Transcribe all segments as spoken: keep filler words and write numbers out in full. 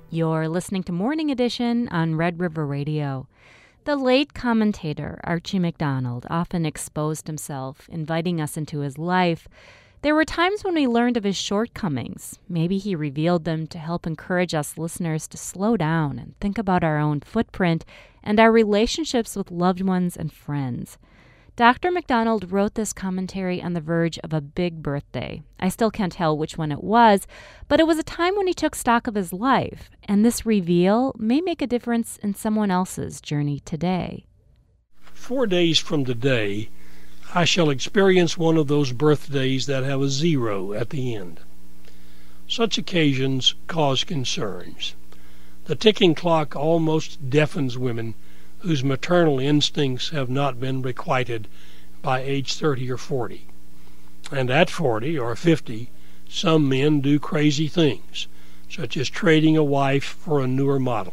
You're listening to Morning Edition on Red River Radio. The late commentator Archie MacDonald often exposed himself, inviting us into his life. There were times when we learned of his shortcomings. Maybe he revealed them to help encourage us listeners to slow down and think about our own footprint and our relationships with loved ones and friends. Doctor MacDonald wrote this commentary on the verge of a big birthday. I still can't tell which one it was, but it was a time when he took stock of his life, and this reveal may make a difference in someone else's journey today. Four days from today, I shall experience one of those birthdays that have a zero at the end. Such occasions cause concerns. The ticking clock almost deafens women whose maternal instincts have not been requited by age thirty or forty. And at forty or fifty, some men do crazy things, such as trading a wife for a newer model.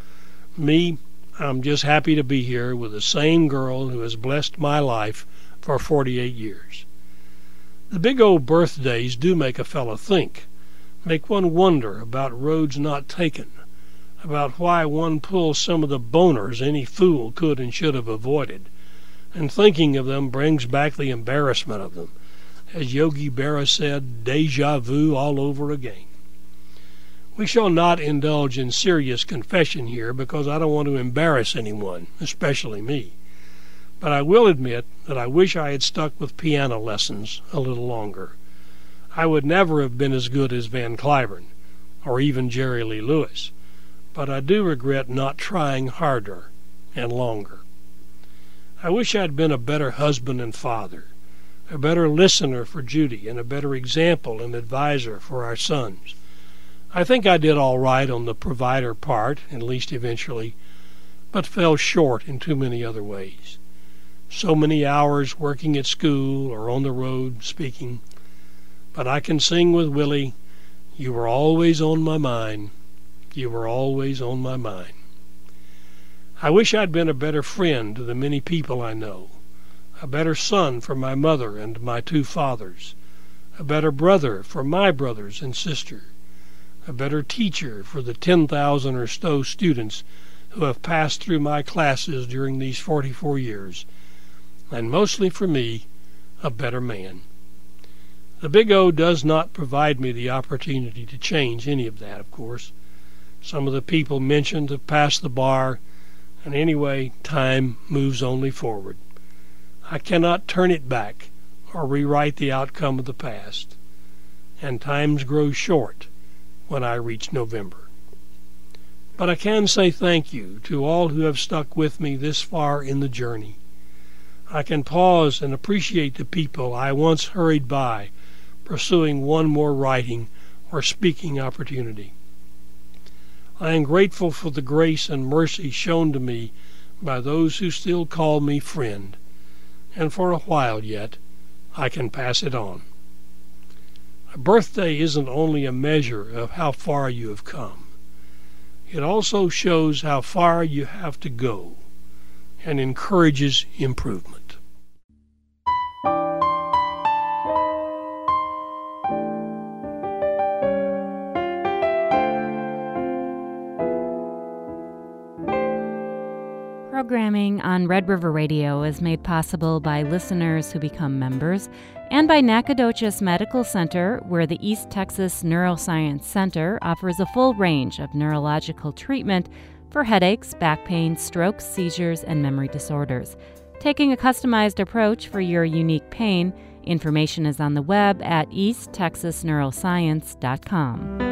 Me, I'm just happy to be here with the same girl who has blessed my life for forty-eight years. The big old birthdays do make a fellow think, make one wonder about roads not taken, about why one pulls some of the boners any fool could and should have avoided, and thinking of them brings back the embarrassment of them. As Yogi Berra said, deja vu all over again. We shall not indulge in serious confession here because I don't want to embarrass anyone, especially me. But I will admit that I wish I had stuck with piano lessons a little longer. I would never have been as good as Van Cliburn, or even Jerry Lee Lewis. But I do regret not trying harder and longer. I wish I'd been a better husband and father, a better listener for Judy, and a better example and advisor for our sons. I think I did all right on the provider part, at least eventually, but fell short in too many other ways. So many hours working at school or on the road speaking. But I can sing with Willie, "You were always on my mind. You were always on my mind." I wish I'd been a better friend to the many people I know, a better son for my mother and my two fathers, a better brother for my brothers and sister, a better teacher for the ten thousand or so students who have passed through my classes during these forty-four years, and mostly for me, a better man. The Big O does not provide me the opportunity to change any of that, of course. Some of the people mentioned have passed the bar, and anyway, time moves only forward. I cannot turn it back or rewrite the outcome of the past, and times grow short when I reach November. But I can say thank you to all who have stuck with me this far in the journey. I can pause and appreciate the people I once hurried by, pursuing one more writing or speaking opportunity. I am grateful for the grace and mercy shown to me by those who still call me friend, and for a while yet I can pass it on. A birthday isn't only a measure of how far you have come. It also shows how far you have to go and encourages improvement. Programming on Red River Radio is made possible by listeners who become members and by Nacogdoches Medical Center, where the East Texas Neuroscience Center offers a full range of neurological treatment for headaches, back pain, strokes, seizures, and memory disorders. Taking a customized approach for your unique pain, information is on the web at east texas neuroscience dot com.